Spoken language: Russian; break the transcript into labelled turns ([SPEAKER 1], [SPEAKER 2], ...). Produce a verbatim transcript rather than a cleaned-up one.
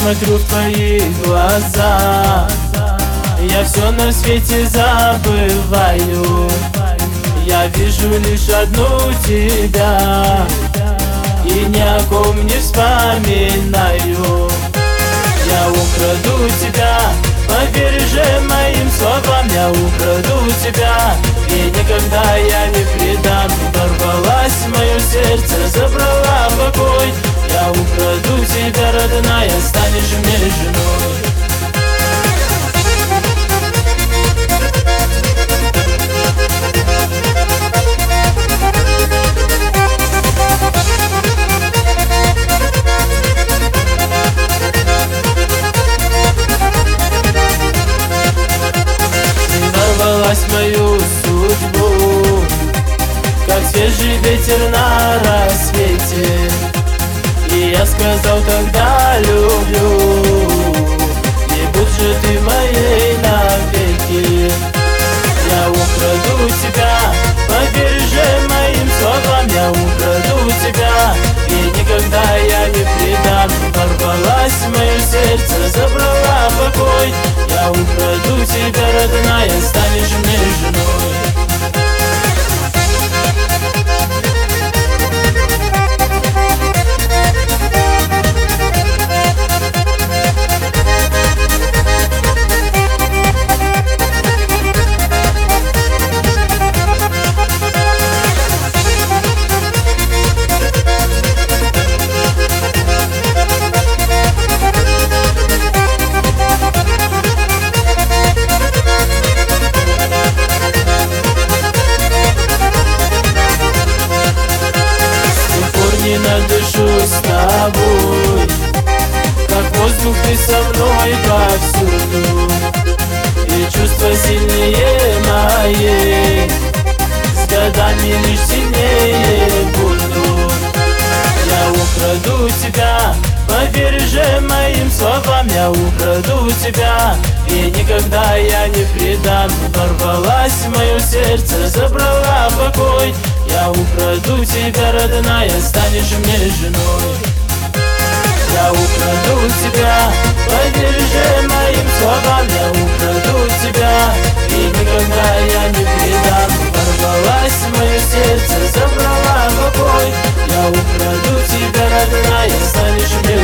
[SPEAKER 1] смотрю в твои глаза, я все на свете забываю. Я вижу лишь одну тебя и ни о ком не вспоминаю. Я украду тебя, поверь же моим словам. Я украду тебя, и никогда я не предам. Ворвалась в мое сердце, забрала покой. Я украду тебя, родная, станешь мне женой. В мою судьбу, как свежий ветер на рассвете. И я сказал тогда люблю, и будь же ты моей навеки. Я украду тебя, поверь же моим словам. Я украду тебя, и никогда я не предам. Ворвалась в мое сердце, забрала покой. Я украду тебя, родная, станешь мне женой. Не надышусь с тобой, как воздух ты со мной повсюду. И чувства сильнее мои с годами лишь сильнее буду. Я украду тебя, поверь же моим словам. Я украду тебя, и никогда я не предам. Ворвалась в мое сердце, забрала покой. Я украду тебя, родная, станешь мне женой. Я украду тебя, поверь же моим словам. Я украду тебя, и никогда я не предам. Ворвалась в мое сердце, забрала покой. Я украду тебя, родная, станешь мне